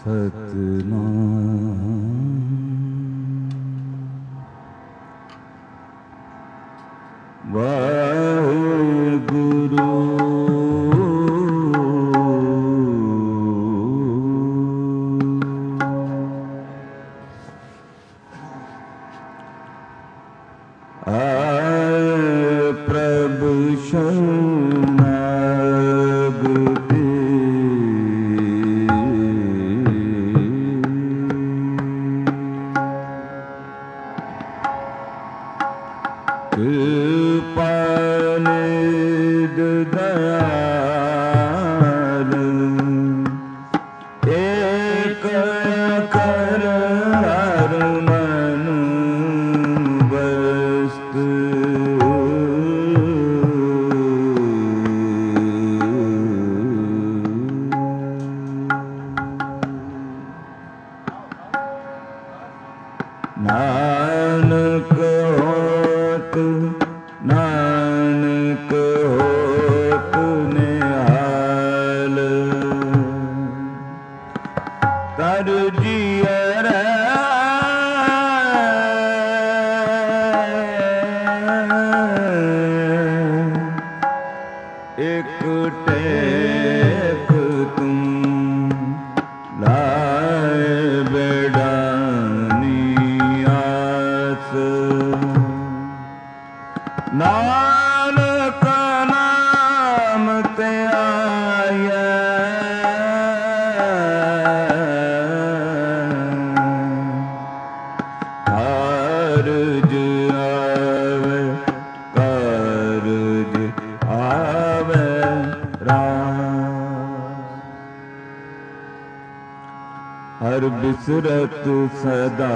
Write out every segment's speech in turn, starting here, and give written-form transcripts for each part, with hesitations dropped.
बिसरत सदा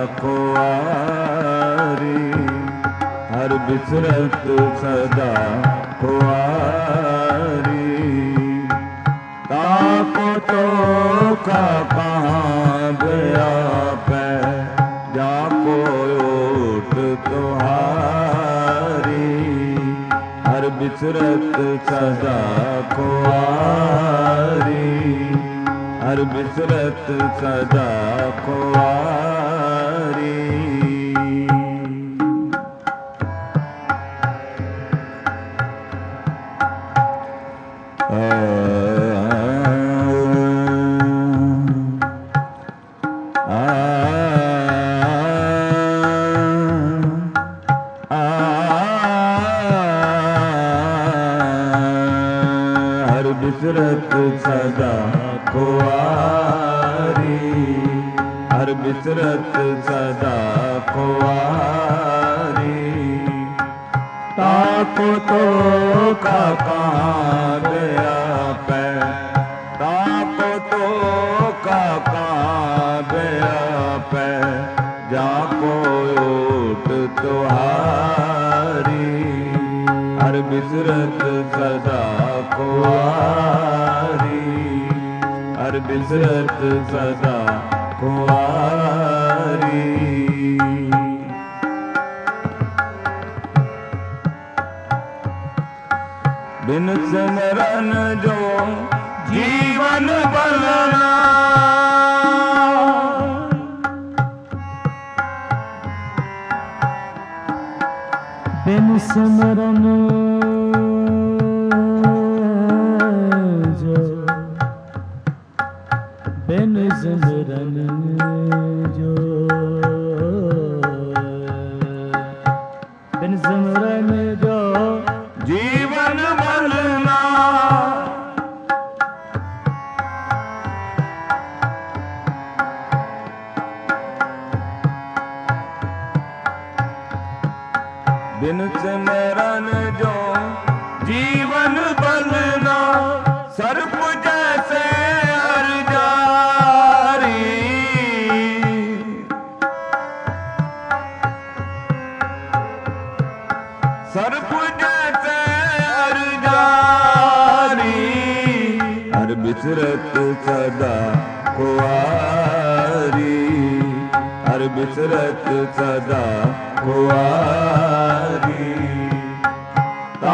खुआरी, हर बिसरत सदा खुआरी। ताको तो का कहाँ गया पै, जाको ओट तुहारी। हर बिसरत सदा खुआरी, हर बिसरत सदा खुआरी। हर बिसरत सदा खुआरी, हर बिसरत सदा खुआरी। ताको तो का कहाँ गया पै, ताको तो का कहाँ गया पै, जाको ओट तुहारी। हर बिसरत सदा खुआरी, हर बिसरत सदा खुआरी। बिन सिमरन जो जीवन बलना, बिन सिमरन जो, बिन सिमरन जो, बिन सिमरन जो जीवन बलना। बिन सिमरन जो जीवन बलना, सर्प जैसे हर जारी। सर्प जैसे हर जारी। हर बिसरत सदा खुआरी, हर बिसरत सदा खुआरी।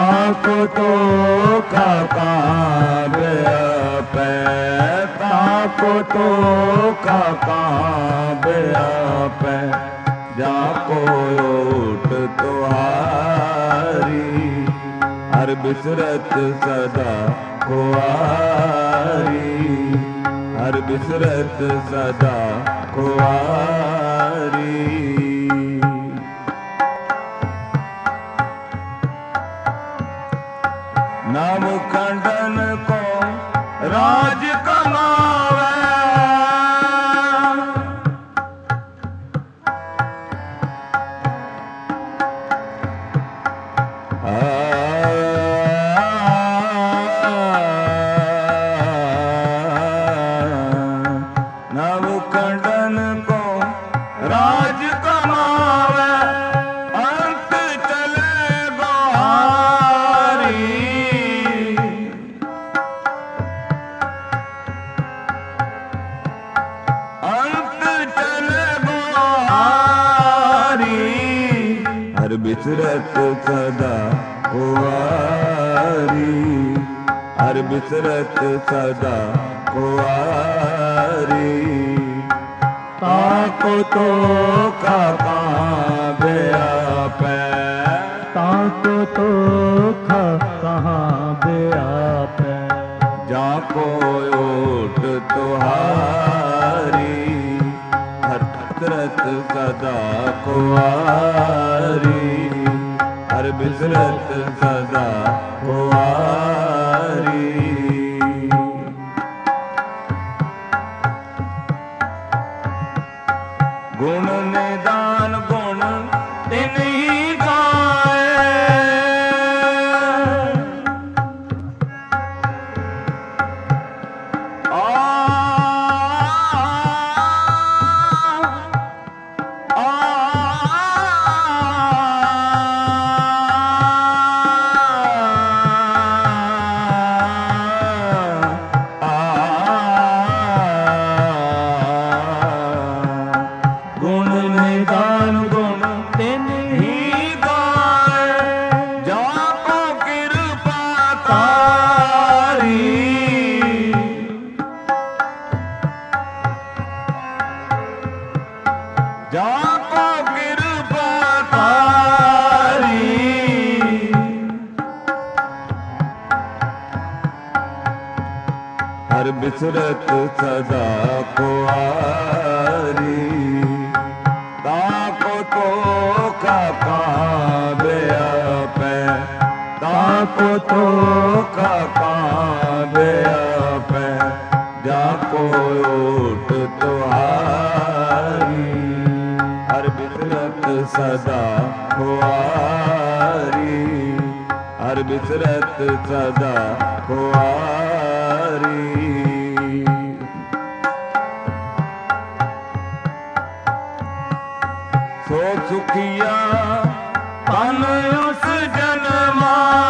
ताको तो का कहाँ गया पै, ताको ताको तो का कहाँ व्यापै जाको ओट तुहारी हर बिसरत सदा कुआरी हर बिसरत सदा कुआरी नाम खंडन को राज कमावे नव खंडन को राज कमावे अंत चले गोहारी अंत चले गोहारी हर बिसरत सदा कुआरी हर बिसरत सदा कुआरी ताको तो का कहाँ व्यापै ताको तो कहाँ व्यापै जाको ओट तुहारी हर बिसरत सदा कुआरी हर बिसरत सदा कुआरी गुण निदान गुण तिन्हीं गाए गुण निदान गुण तिन्हीं गाए जाको कृपा तारी जाको कृपा तारी हर बिसरत सदा कुआरी ताको तो का कहाँ व्यापै ताको तो का कहाँ व्यापै जाको ओट तुहारी हर बिसरत सदा कुआरी हर बिसरत सदा कुआरी सो सुखिया तन उस जन्मा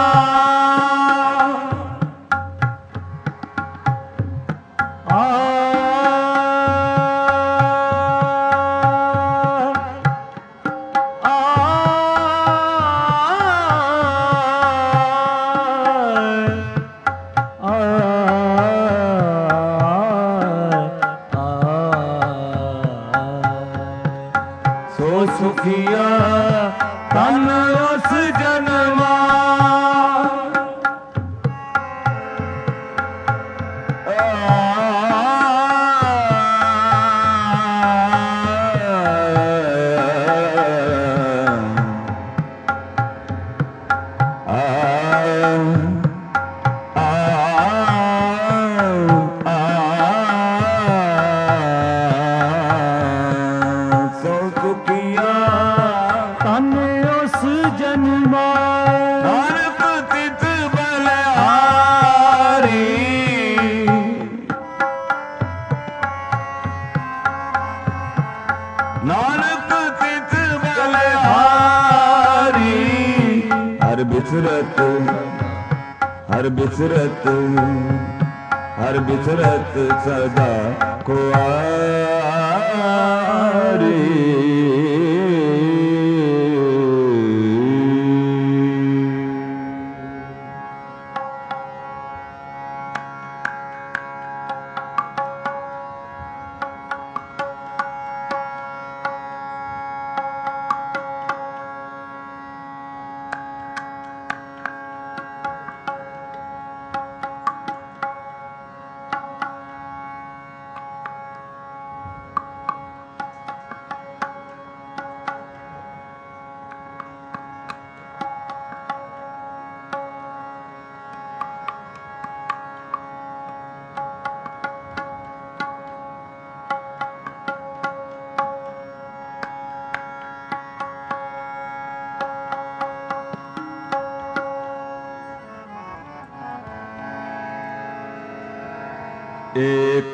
सो सुखिया तन उस जन्मा नानक तित बलिहारी हर बिसरत हर बिसरत हर बिसरत सदा कुआरी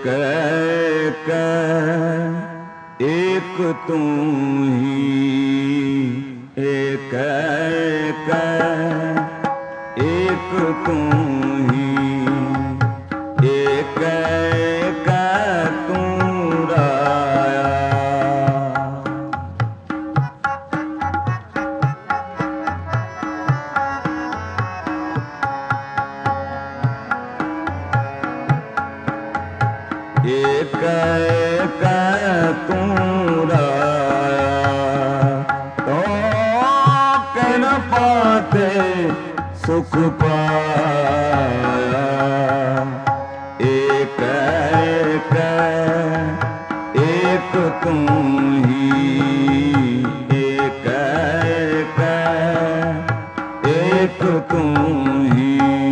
एक तू ही, एक तू ही, एक तू राया। एक तू राया, तो कह पाते सुख पाया। एक तू ही, एक तू ही।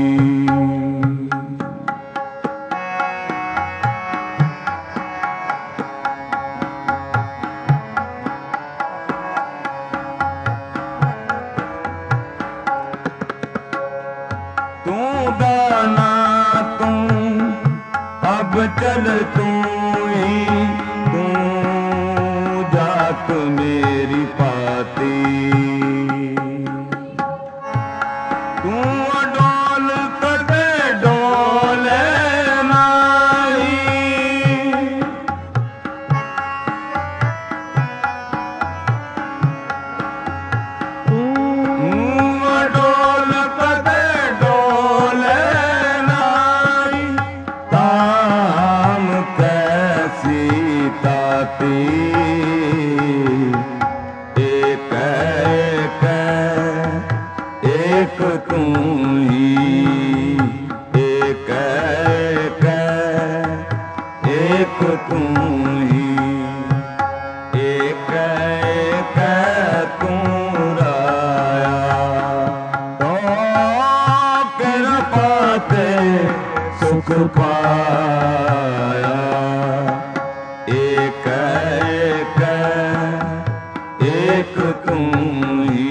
तू दाना तू, अब चल तू ही, तू जात मेरी पाती। तू डोल कदे डोले नाई, तू डोल कदे डोले नाई, ताम कैसी ताती। एक तू ही, एक तू ही, एक तू राया। तो कर पाते सुख पाया। एक तू ही,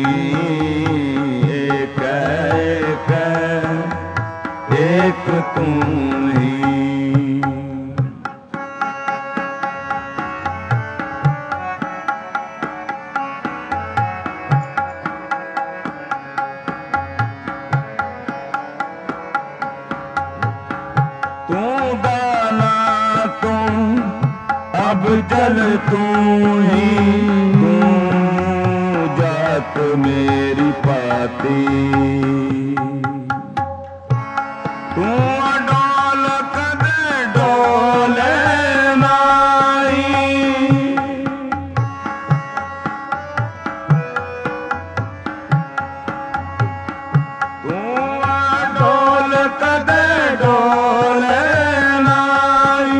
एक तू ही। तू दाना तू, अब जल तू ही, तू जात मेरी पाती। तू डोल कदे डोले नाई, तू डोल कदे डोले नाई,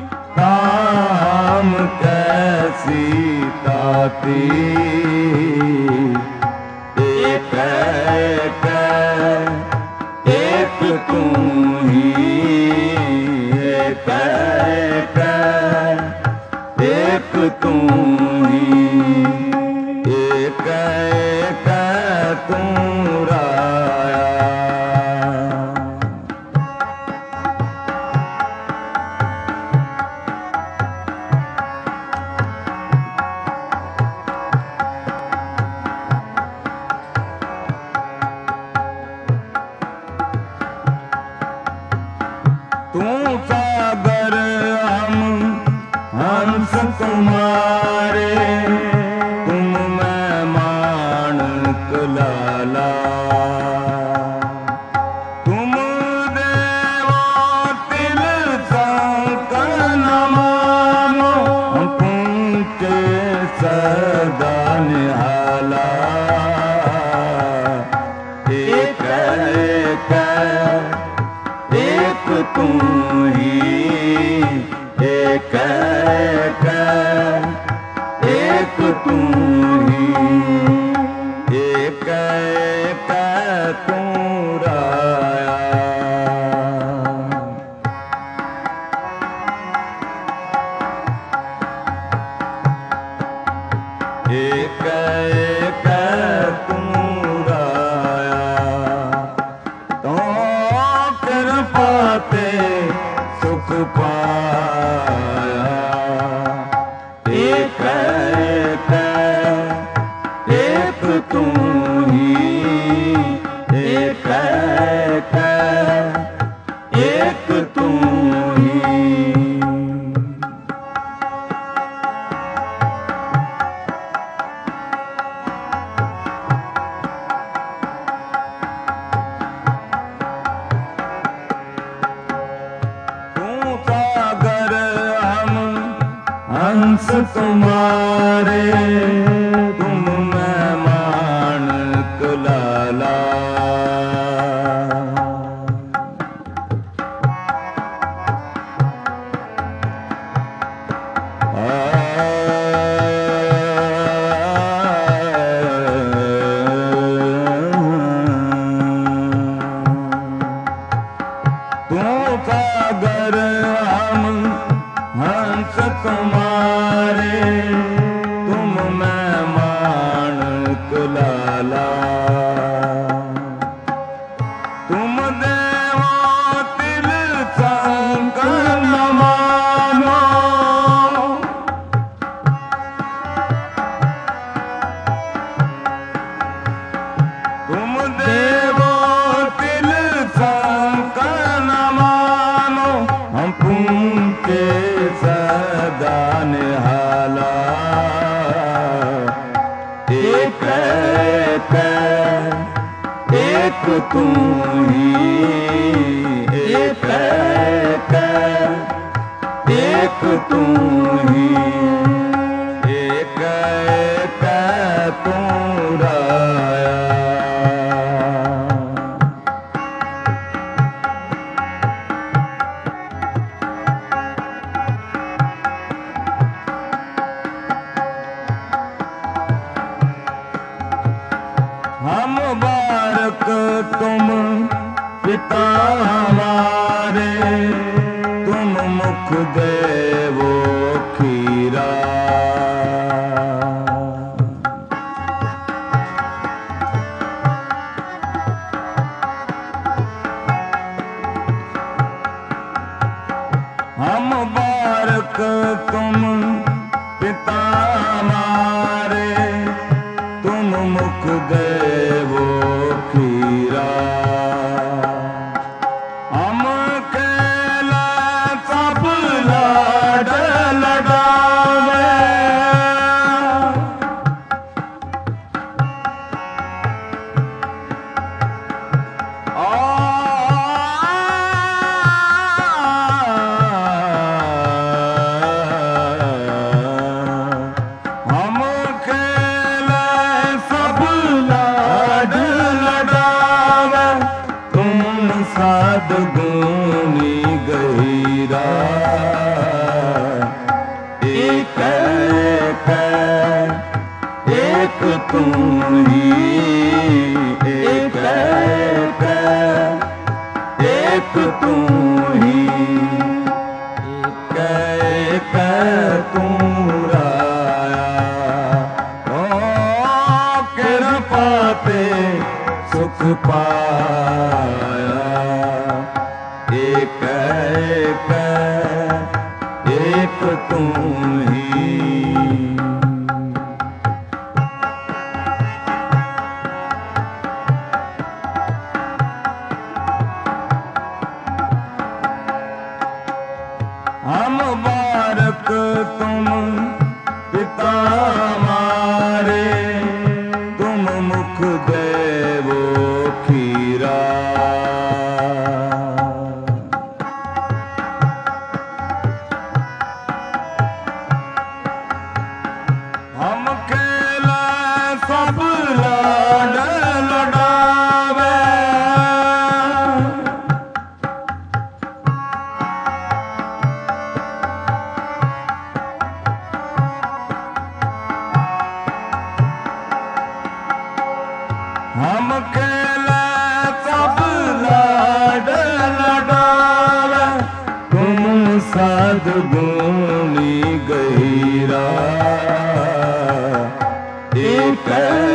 ताम कैसी ताती। एक तू ही, एक तू ही, एक तू राया। तू सागर हम हंस तुम्हारे, तुम मैं माणक लाला। तुम देवा तिल संकर न मानो, तुमके सदा निहाला। एक तू ही, एक तू ही, एक तू राया। एक तू राया, तो कर पाते सुख पाया। हंस तुम्हारे तुम मैं माणक लाला। अगर हम हंस तुम्हारे तुम मैं माणक लाला। तुम देवो तिल संकन मानो तुम देवो तिल संकन मानो। हम पूंचे सदा निहाला एक एक तू ही एक एक तू ही एक तू राया। हम बारक तुम पिता हमारे तुम मुख देवो खीरा। हम बारक तुम पिता हमारे तुम मुख देवो खीरा। हम केला सब लाड लडावे हम केला सब लाड लडावे तुम साध गुनी गहीरा। एक एक तू ही एक एक तू ही एक तू राया। ओ कृपा ते सुख पाया एक एक तू ही। हम बारक तुम पिता हमारे तुम मुख देवो खीरा। हम केला सब लाड लडावे हम केला सब लाड लडावे तुम साध गुनी गहीरा। एक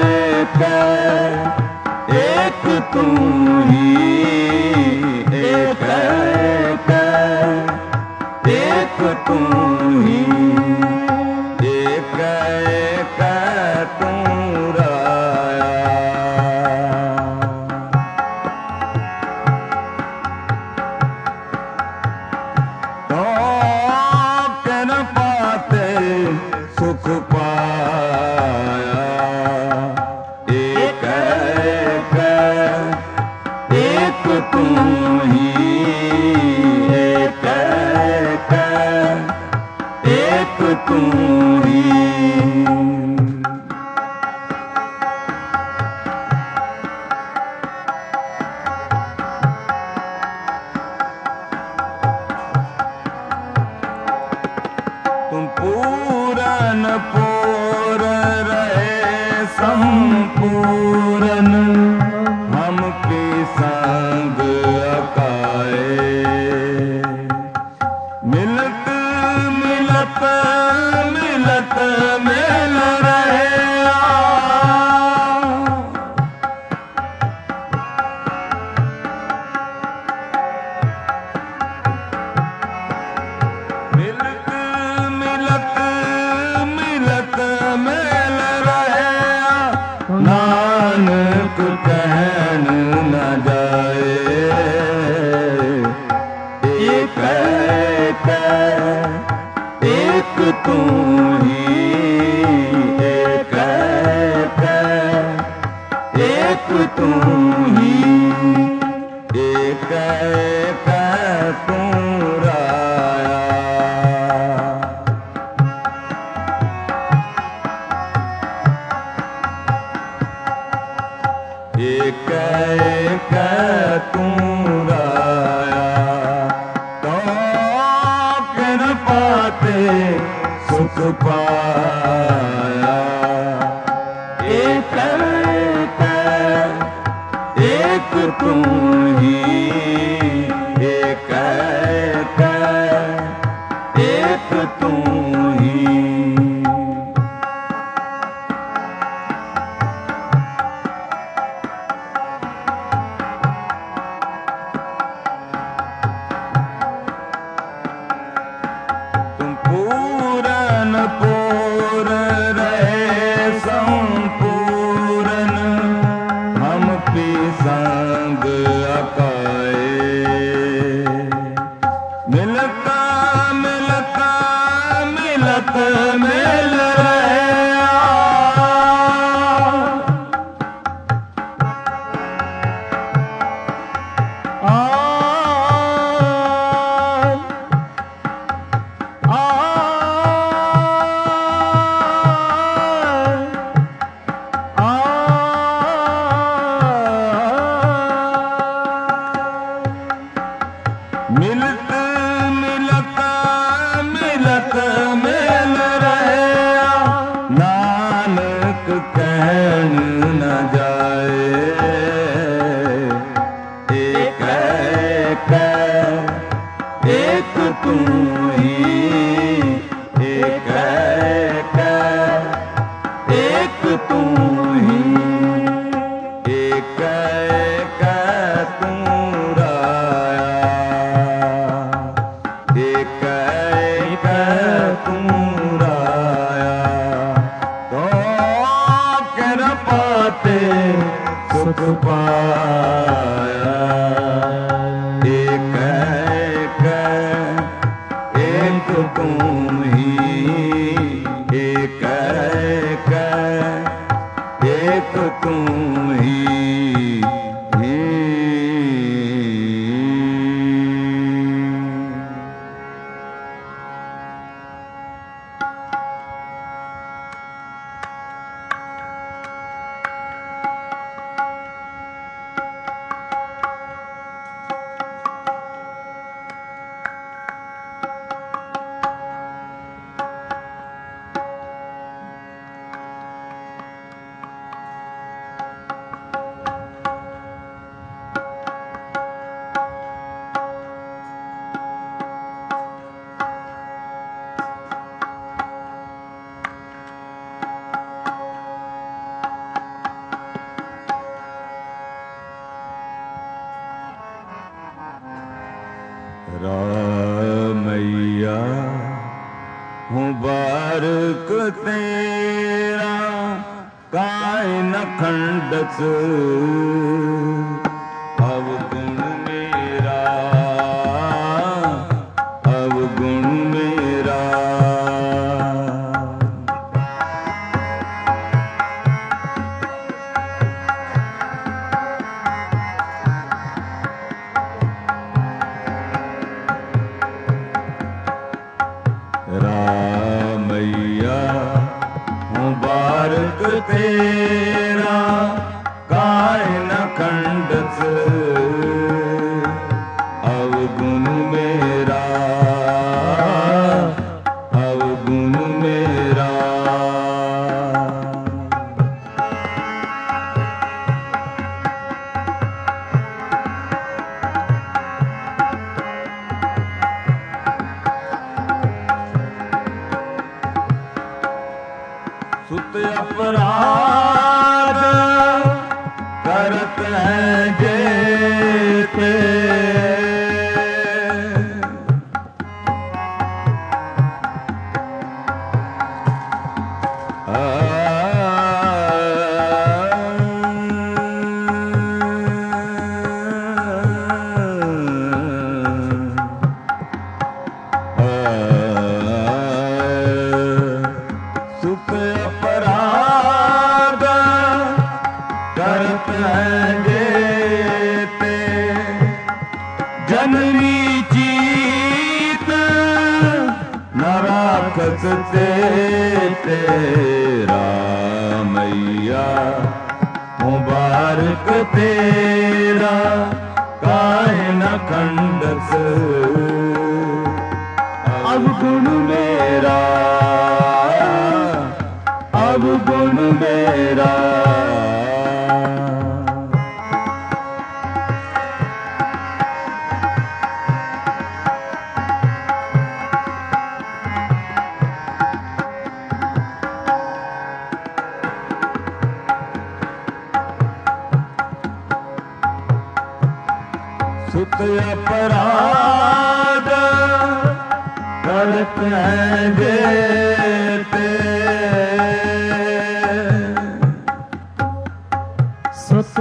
एक तू ही एक एक तू ही एक तू राया। तो कृपा ते सुख पाया एक एक तू ही एक एक तू ही। तुम पूरन पूर रहे संपूरन, हम की संग अकाए। मिलत मिलत मिलत मिल रहे मिलत मिलत मिलत मिल रहे। नानक कहन न जाए, एक एक तू ही। एक एक तू ही। एक तू राया। एक तू राया। तो कृपा ते सुख पाया। एक एक तू ही। एक एक तू ही। तुम पूरन पूर रहे संपूरन, हम पी संग अकाए। मिलता मिलता मिलत मिल रहे। मिलत मिलत मिलत मिल रहे। नानक कहन न जाए, एक एक तू ही। एक एक तू ही। एक तू राया। एक तू राया। तो कृपा ते सुख पाया। एक एक तू ही। एक एक तू ही। रामैया हूँ बारक तेरा, काय न खंडस अवगुण मेरा। अवगुण मेरा। राम मुबारक तेरा काय न खंडस अवगुण मेरा अवगुण मेरा। सुत अपराध करत हैं जेते सुत अपराध करत हैं जेते जननी जीत न राखत तेरा मैया मुबारक तेरा काहे न खंडस अवगुण मेरा अवगुण मेरा। सुत अपराध करत हैं जेते सुत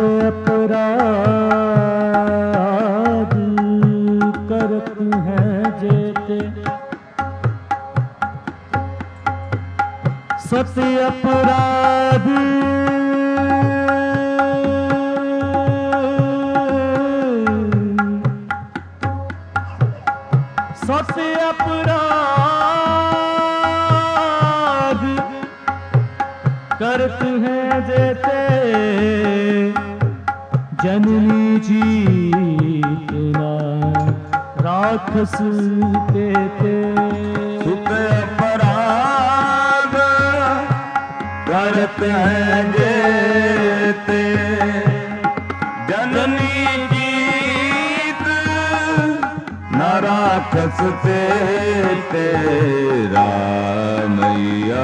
अपराध करत हैं जेते सत अपराध सत अपराध करत हैं जेते जननी जीतना राखस देते। सुत अपराध करत हैं जेते जननी जीत न राखस तेरा मैया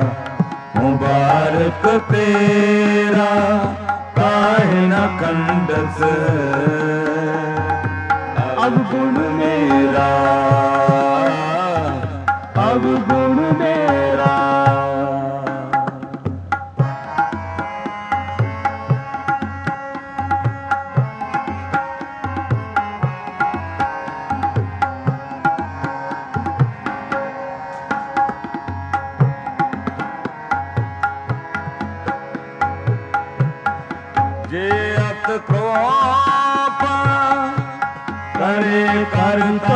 मुबारक तेरा काहे न खंडस अवगुण मेरा अवगुण मेरा। जे अत क्रोप करे करता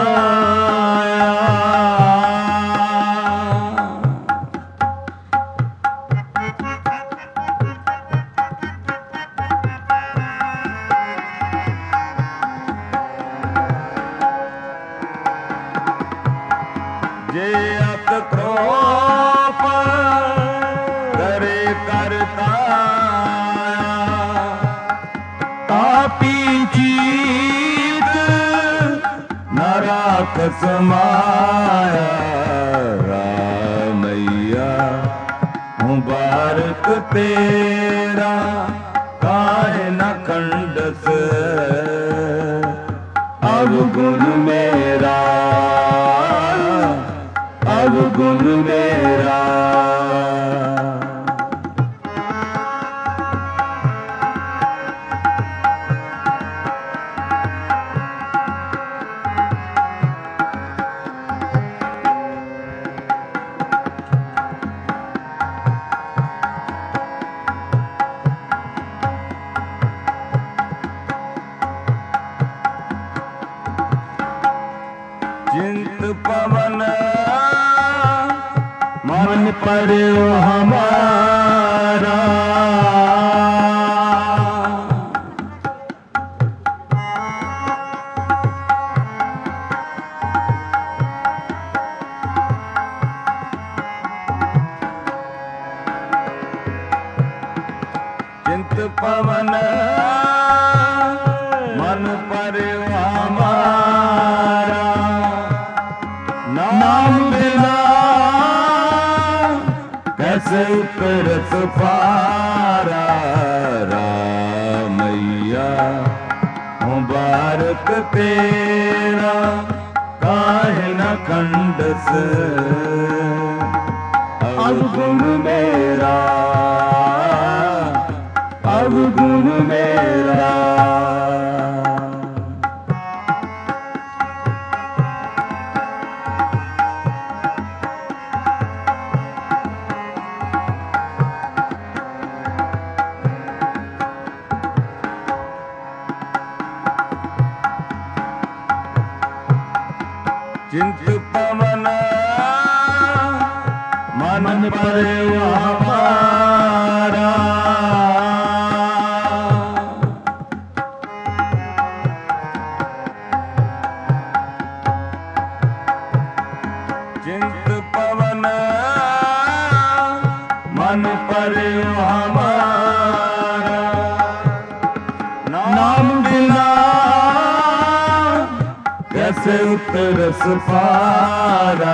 जे अत क्रोप करे करता तापी जीत न राखस माया रामैया मुबारक तेरा काहे न खंडस अवगुण मेरा अवगुण मेरा। चिंत पवन मन पर हमारा पवन मन पर हमारा, नाम बिना कैसे उतरत पारा। रामैया मुबारक तेरा काहे न खंडस अवगुण मेरा, अवगुण मेरा। चिंत पवन मन पर हमारा, चिंत पवन मन पर हमारा, नाम बिना कैसे उतरस पारा।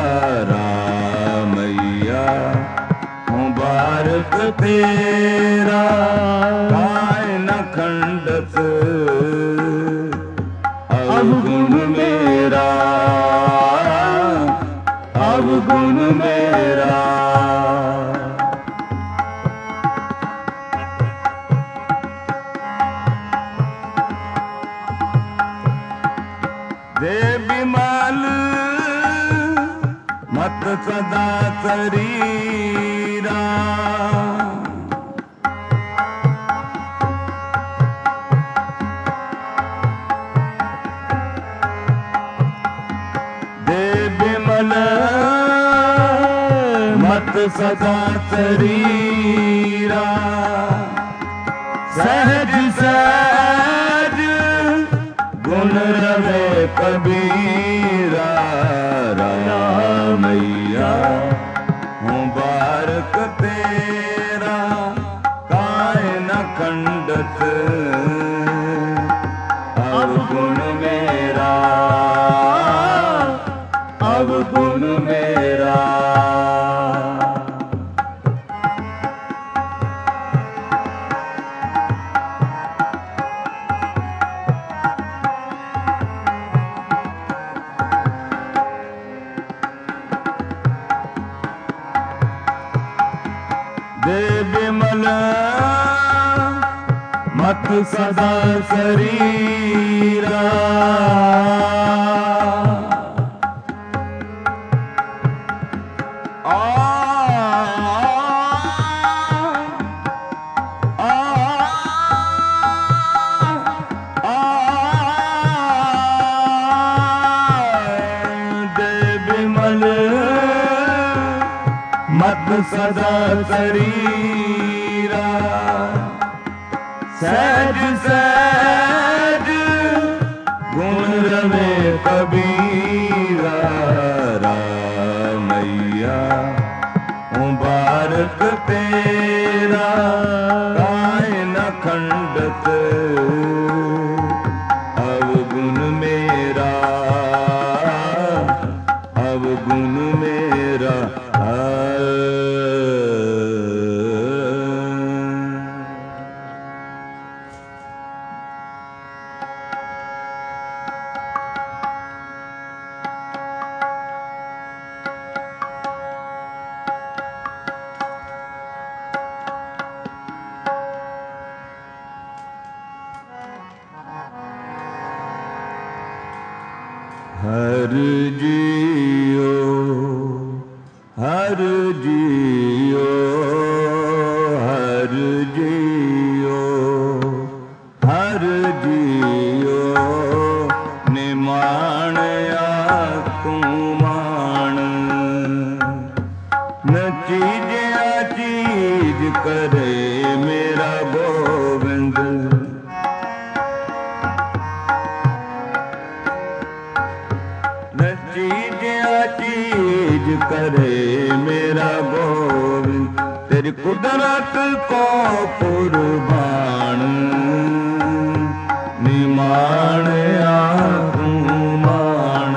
रामैया मुबारक तेरा काहे न खंडस अवगुण मेरा, अवगुण मेरा। दे बिमल मत सदा शरीरा, दे बिमल मत सदा शरीरा। सहज सहज गुण रवे कबीरा। रामैया मुबारक तेरा काहे न खंडत अवगुण मेरा, अवगुण मेरा। दे बिमल मत सदा शरीरा। दे बिमल मत सदा शरीरा। सहज सहज गुण रवे कबीरा। रामैया मुबारक तेरा काहे न खंडत अवगुण मेरा, अवगुण मेरा। हर जियो, हर जियो, हर जियो, हर जियो। निमाण या तू मान, न चीज चीज करे मेरा गोविंद। चीज करे मेरा गोविंद। तेरी कुदरत को कुर्बान निमान तू मान।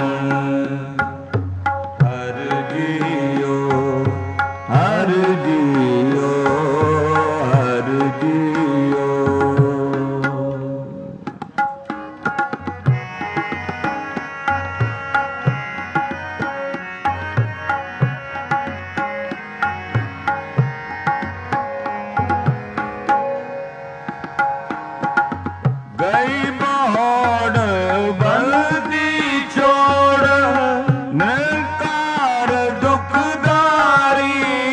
हर जियो हर जियो हर जियो। गई बहोड़ बल्दी छोड़ निकार दुखदारी।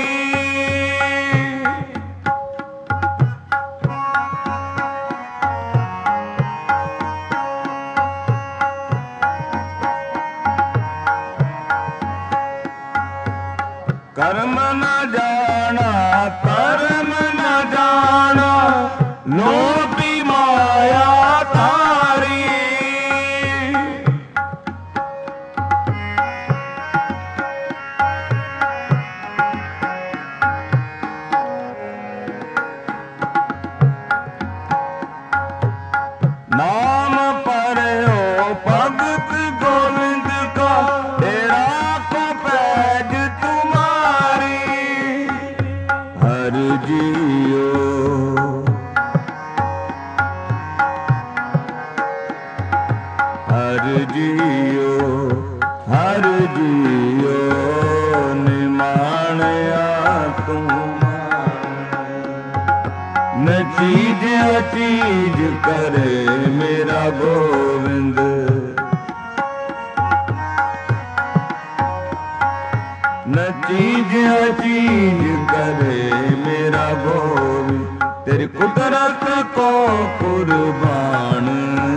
कर्म न जाना कर्म न जाना लोभी माया तारी। नाम पर हो भगत गोविंद का तेरा को पैज तुम्हारी। हर जियो हर जियो हर जियो निमाणया तू न चीज अचीज करे मेरा गोविंद। न चीज अचीज करे मेरा गोविंद। तेरी कुदरत को कुर्बान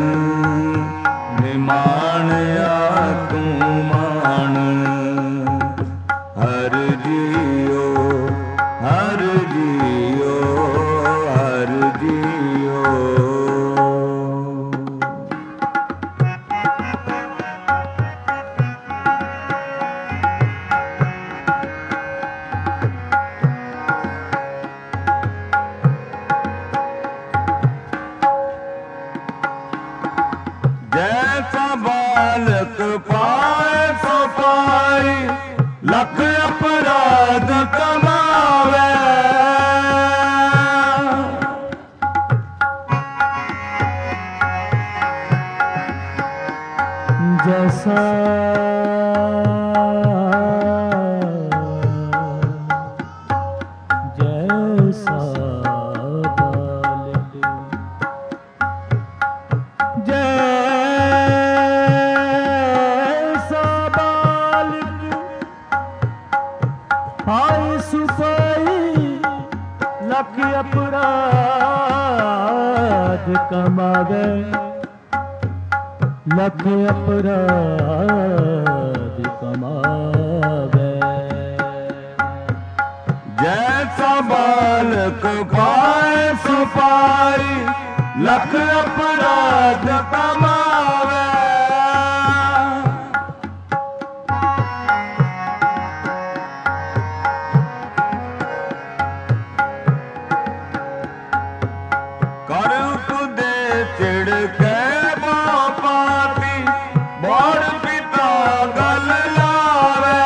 निमाणया तू मान। हर जियो हर जियो हर जियो। जैसा बालक पाए सो पाए लख अपराध कमावे। जैसा जैसा बालक जैसा बालक पाए सुपाई लख अपराध कमावे। लख अपराध कमावे। जैसा बालक पाए सुपारी लख अपराध कमावे। कर तुदे चिड़ के पापी बड़ पिता गल लावे।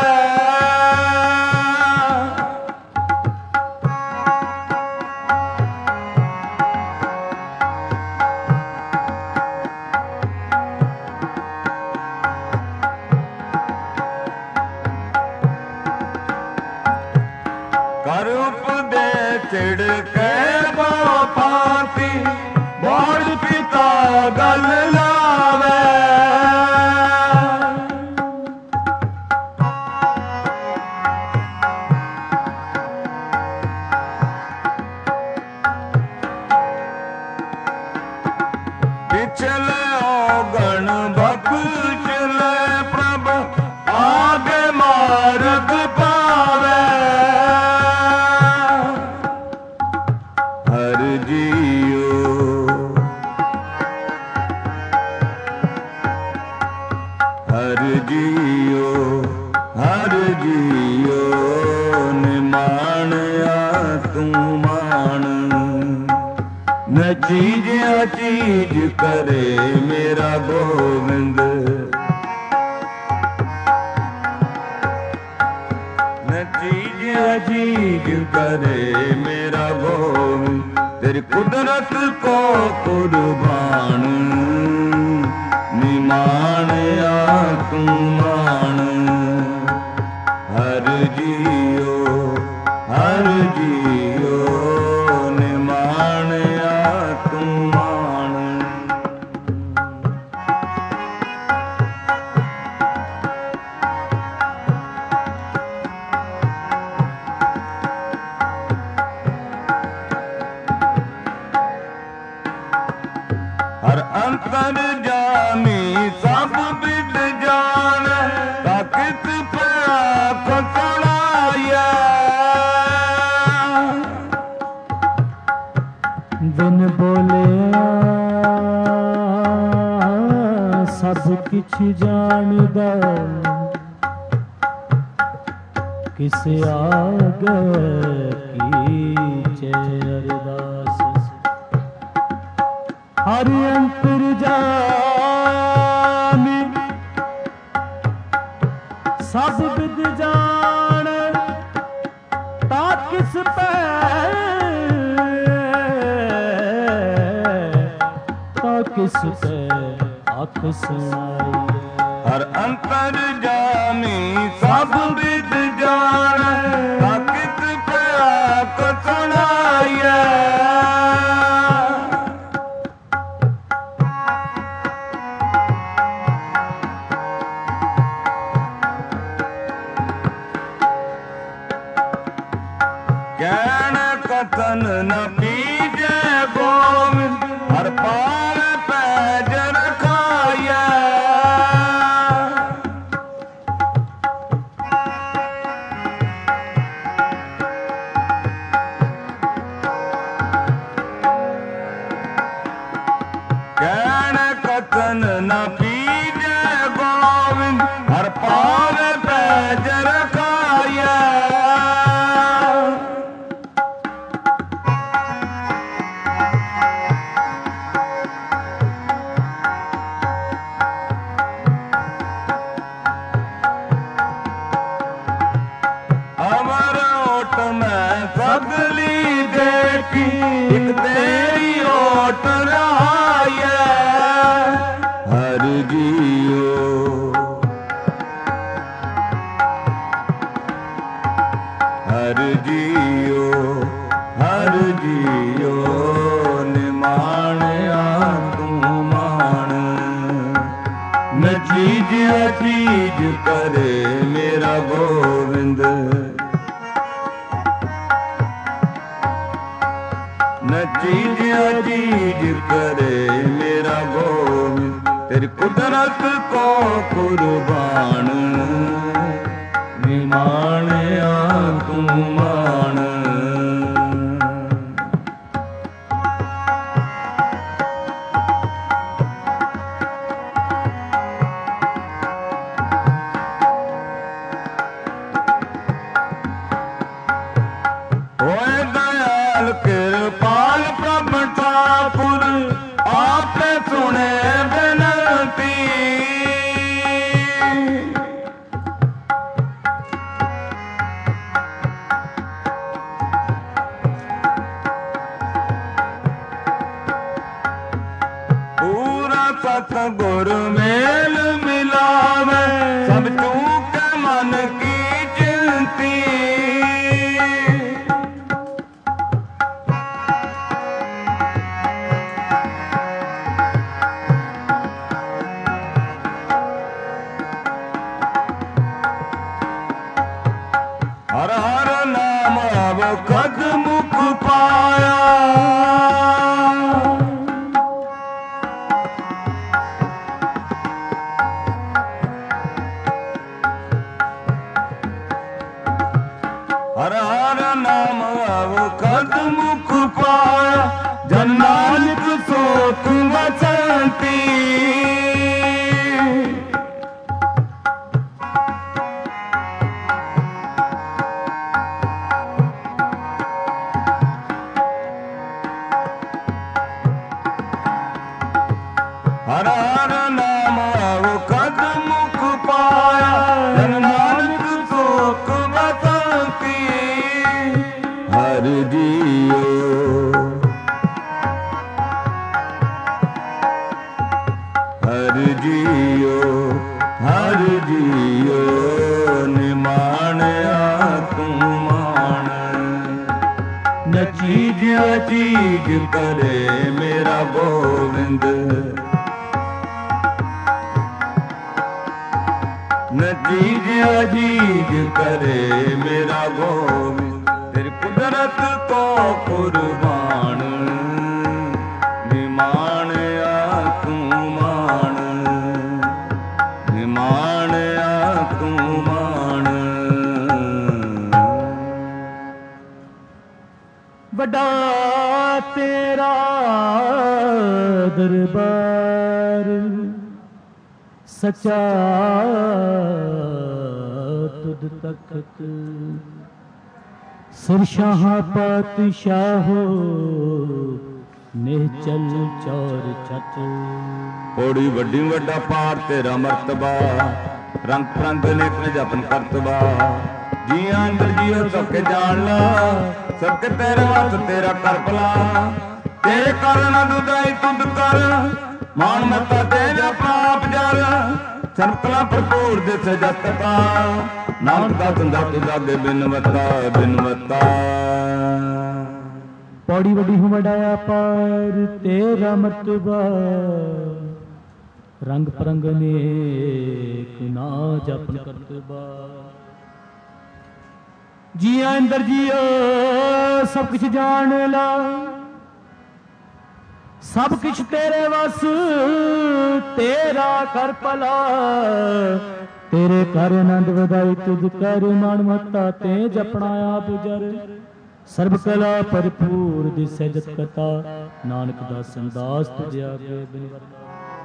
कर उपदे चिड़ के पापी बड़ पिता गल लावे। पिछले औगण बख्शले प्रभ आगे मार्ग पावे। न चीज चीज करे मेरा गोविंद, न चीज चीज करे मेरा गोविंद, तेरी कुदरत को कुर्बान निमान आ तू मान। हर जियो हर जियो निमान आ तू मान। हर अंतर जामी सब विद जान, ताकत पाक सुनाया। बिन बोले सब किछ जानदा, किस आगे कीचे अरदास। हर अंतर जामी सब विद जान, ता किस पे ता किस पे आख सुनाई। हर अंतर जामी सब विद जान, ताकत पाक सुनाया। कहन कथन न पीजे गोविंद, हर पार पैज रखाया। कहन कथन न पीजे गोविंद, हर पार पैज रखाया। अमर ओट में सगली देखी, एक तेरी ओट रहाया। हर जियो हर जियो हर जियो निमान आ तू मान। न चीज चीज करे मेरा गोविंद, न चीज चीज करे मेरा गोविंद, तेरी कुदरत को कुर्बान निमान आ तू मान। होए दयाल कृपाल प्रभ ठाकुर, आपे सुने बिनती। पूरा सतगुर मेल मिलावे, सब चूक मन की चिंती। हर हर नाम अब कद मुख पाया। हर हर नाम अब कद मुख पाया, जन नानक सो तुम बसंती। ਹਰ ਜੀਓ ਹਰ ਜੀਓ ਹਰ ਜੀਓ ਨਿਮਾਣਿਆ ਤੂੰ ਮਾਣ ਨ ਚੀਜ਼ ਅਚੀਜ਼ ਕਰੇ ਮੇਰਾ ਗੋਬਿੰਦ ਨ ਚੀਜ਼ ਅਜੀਜ਼ ਕਰੇ ਮੇਰਾ ਗੋਬਿੰਦ ਤੇਰੀ ਕੁਦਰਤ ਤੋਂ ਕੁਰਬਾਨ ਨਿਮਾਣਿਆ ਤੂੰ ਮਾਣ ਨਿਮਾਣਿਆ ਤੂੰ ਮਾਣ ਵੱਡਾ ਤੇਰਾ ਦਰਬਾਰ ਸਚਾ ਤੁਧ ਤਖਤ ਸਰਸ਼ਾਹ ਪਾਤਸ਼ਾਹੋ ਨਿਹਚਲ ਚੌਰ ਛਤ ਪੌੜੀ ਵੱਡੀ ਵੱਡਾ ਪਾਰ ਤੇਰਾ ਮਰਤਬਾ ਰੰਗ ਪ੍ਰੰਗ ਨੇਕ ਨੇ ਜਪਨ ਕਰਤਬਾ ਜੀਆਂ ਅੰਦਰ ਜੀਓ ਸਭ ਕੇ ਜਾਣ ਲਾ ਸਭ ਕੇ ਤੇਰੇ ਹੱਥ ਤੇਰਾ ਕਰ ਭਲਾ ਤੇਰੇ ਕਾਰਨ ਦੁਦਾਈ ਤੁਧ ਕਰ ਮਾਨ ਮਤਾ ਤੇਰਾ ਪਾਪ ਜਰ ਸਰਕਲਾ ਭਰਪੂਰ ਦਿਸ ਜਤ ਪਾ ਨਾਨਕ ਦਾ ਤੁੰਦਾ ਤੁਦਾ ਦੇ ਬਿਨਵਤਾ ਬਿਨਵਤਾ ਪੌੜੀ ਵੱਡੀ ਹੋ ਵਡਾਇਆ ਪਾਰ ਤੇਰਾ ਮਰਤਬਾ ਰੰਗ ਪਰੰਗ ਨੇਕ ਨਾ ਜਪਨ ਕਰਤਬਾ ਜੀਆਂ ਅੰਦਰ ਜੀਓ ਸਭ ਕੁਛ ਜਾਣ ਲਾ ਸਭ ਕੁਛ ਤੇਰੇ ਵਸ ਤੇਰਾ ਕਰ ਭਲਾ ਤੇਰੇ ਕਰ ਆਨੰਦ ਵਧਾਈ ਤੁਧ ਕਰ ਮਨ ਮਤਾ ਤੇ ਜਪਣਾ ਆਪ ਜਰ ਸਰਬ ਕਲਾ ਭਰਪੂਰ ਦਿਸੈ ਜਤ ਕਥਾ ਨਾਨਕ ਦਾ ਸੰਦਾਸ ਤੁਝ ਆਗੇ ਬਿਨ ਵਰਤਾ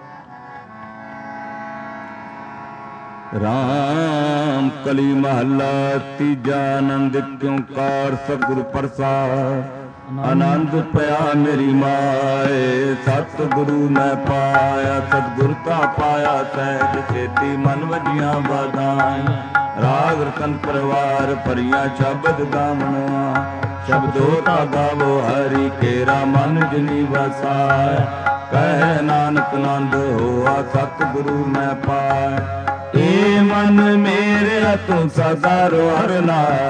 ਰਾਮ ਕਲੀ ਮਹੱਲਾ ਤੀਜਾ ਆਨੰਦ ਕਿਉਂਕਾਰ ਸਤਿਗੁਰ ਪ੍ਰਸਾਦ ਆਨੰਦ ਪਿਆ ਮੇਰੀ ਮਾਏ ਸਤਿਗੁਰੂ ਮੈਂ ਪਾਇਆ ਸਤਿਗੁਰ ਤਾ ਪਾਇਆ ਸਹਿਜ ਛੇਤੀ ਮਨ ਵਜੀਆਂ ਵਧਾਈਆਂ ਰਾਗ ਰਤਨ ਪਰਵਾਰ ਭਰੀਆਂ ਸ਼ਬਦ ਗਾਵਣਾ ਸ਼ਬਦੋ ਤਾ ਗਾਵੋ ਹਰੀ ਕੇਰਾ ਮਨ ਜਿਨੀ ਵਸਾਇਆ ਕਹਿ ਨਾਨਕ ਆਨੰਦ ਹੋਆ ਸਤਿਗੁਰੂ ਮੈਂ ਪਾਇਆ ਏ ਮਨ ਮੇਰੇ ਤੂੰ ਸਦਾ ਰੋ ਹਰ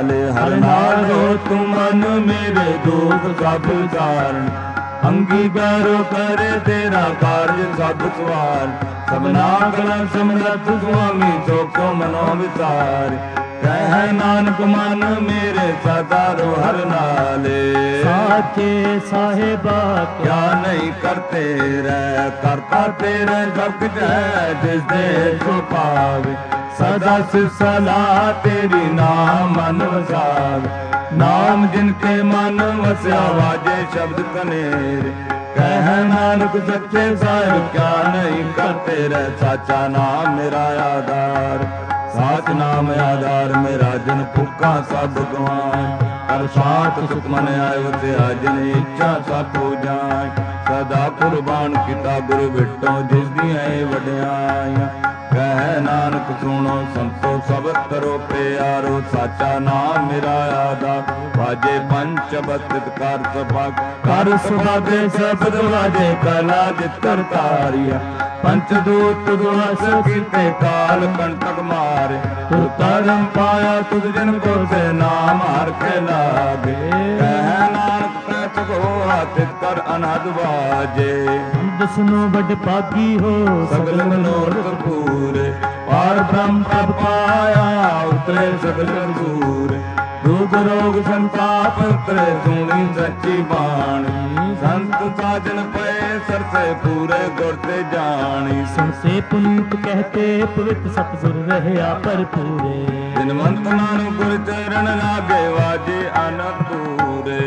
ਨਾਲ ਰੋ ਤੂੰ ਮਨ ਮੇਰੇ ਦੁਖ ਸਭ ਜਾਣ ਅੰਗੀਕਾਰ ਕਰੇ ਤੇਰਾ ਕਾਰਜ ਸਭ ਸਵਾਰ ਸਭਨਾ ਕਲਾ ਸਮਰੱਥ ਸੁਆਮੀ ਸੋ ਕੋ ਮਨੋ ਵਿਚਾਰ ਕਹਿ ਨਾਨਕ ਮਨ ਮੇਰੇ ਸਦਾ ਰੋ ਹਰ ਨਾਲੇ ਸਾਚੇ ਸਾਹਿਬਾ ਕਿਆ ਨਹੀਂ ਕਰਤੇ ਰਹਿ ਕਰਤਾ ਤੇਰਾ ਸਭ ਕੁਝ ਹੈ ਜਿਸ ਦੇ ਸੋ ਪਾਵੇ ਸਦਾ ਸਲਾਹ ਤੇਰੀ ਨਾਮ ਮਨ ਵਸਾਵੇ ਨਾਮ ਜਿਨ ਕੇ ਮਨ ਵਸਿਆ ਵਾਜੇ ਸ਼ਬਦ ਕਨੇਰੇ ਕਹਿ ਨਾਨਕ ਸੱਚੇ ਸਾਹਿਬ ਕਿਆ ਨਹੀਂ ਕਰਤੇ ਰਹਿ ਸਾਚਾ ਨਾਮ ਮੇਰਾ ਆਧਾਰ ਸਾਚ ਨਾਮ ਆਧਾਰ ਮੇਰਾ ਜਨ ਭੁੱਖਾ ਸਭ ਗਵਾਏ ਕਰ ਸਾਥ ਸੁਖ ਮਨ ਆਇਓ ਤੇ ਅਜਨ ਇੱਛਾ ਸਾਥੋ ਜਾਏ ਸਦਾ ਕੁਰਬਾਨ ਕੀਤਾ ਗੁਰੂ ਵਿਟੋ ਜਿਸ ਦੀਆਂ ਵਡਿਆਈਆਂ ਕਹਿ ਨਾਨਕ ਸੁਣੋ ਸੰਤੋ ਸਬਦ ਕਰੋ ਪਿਆਰੋ ਸਾਚਾ ਨਾਮ ਮੇਰਾ ਆਧਾਰ ਵਾਜੇ ਪੰਚ ਬਸਤ ਕਰ ਸਭਾ ਕਰ ਸੁਭਾਗੇ ਸ਼ਬਦ ਵਾਜੇ ਕਲਾ ਜਿਤ ਕਰਤਾਰੀਆ ਪੰਚ ਦੂਤ ਦੁਆਸ ਕੀਤੇ ਕਾਲ ਕੰਟਕ ਮਾਰੇ ਤੁਰ ਧਰਮ ਪਾਇਆ ਤੁਧ ਜਨ ਕੋ ਸੇ ਨਾਮ ਹਰ ਕੇ ਲਾਗੇ ਕਹਿ ਨਾਨਕ ਤੈ ਹੋਆ ਤਿਤ ਕਰ ਅਨਹਦ ਵਾਜੇ ਦਸਨੋ ਵੱਡ ਭਾਗੀ ਹੋ ਸਗਲ ਮਨੋਰਥ ਪੂਰੇ ਪਾਰ ਬ੍ਰਹਮ ਪਦ ਪਾਇਆ ਉਤਰੇ ਸਗਲ ਦੂਰ ਦੁਖ ਰੋਗ ਸੰਤਾਪ ਉਤਰੇ ਸੁਣੀ ਸੱਚੀ ਬਾਣੀ ਸੰਤ ਸਾਜਨ ਪਏ ਸਰਸੇ ਪੂਰੇ ਗੁਰ ਤੇ ਜਾਣੀ ਸੰਸੇ ਪੁਨੀਤ ਕਹਤੇ ਪਵਿੱਤ ਸਤਿਗੁਰ ਰਹਿਆ ਭਰਪੂਰੇ ਦਿਨਵੰਤ ਮਨ ਗੁਰ ਚਰਨ ਲਾਗੇ ਵਾਜੇ ਅਨੰਦੂਰੇ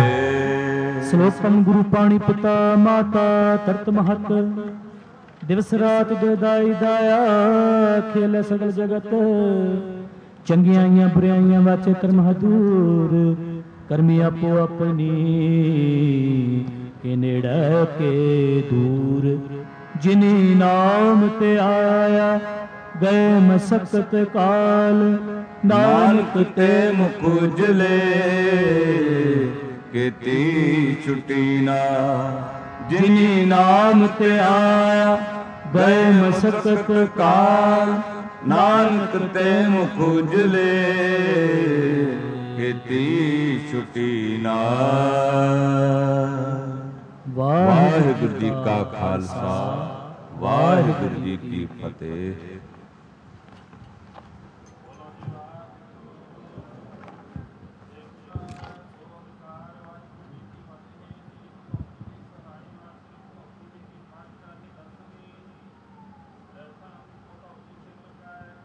ਸ਼ਲੋਕਮ ਗੁਰੂ ਪਾਣੀ ਪਿਤਾ ਮਾਤਾ ਤਰਤ ਮਹਤ ਦਿਵਸ ਰਾਤ ਦੇ ਦਾਈ ਦਾਇਆ ਖੇਲੇ ਸਗਲ ਜਗਤ ਚੰਗਿਆਈਆਂ ਬੁਰਾਈਆਂ ਵਾਚੇ ਕਰਮ ਹਦੂਰ ਕਰਮੀ ਆਪੋ ਆਪਣੀ ਕੇ ਨੇੜੇ ਕੇ ਦੂਰ ਜਿਨੀ ਨਾਮ ਤੇ ਆਇਆ ਗਏ ਮਸਕਤ ਕਾਲ ਨਾਨਕ ਤੇ ਮੁਖ ਉਜਲੇ ਕੀਤੀ ਛੁੱਟੀ ਨਾ। ਜਿਨੀ ਨਾਮ ਤੇ ਆਇਆ ਗਏ ਮਸਕਤ ਕਾਲ, ਨਾਨਕ ਤੇ ਮੁਖ ਉਜਲੇ ਕੀਤੀ ਛੁੱਟੀ ਨਾ। ਵਾਹਿਗੁਰੂ ਜੀ ਕਾ ਖਾਲਸਾ, ਵਾਹਿਗੁਰੂ ਜੀ ਕੀ ਫਤਿਹ।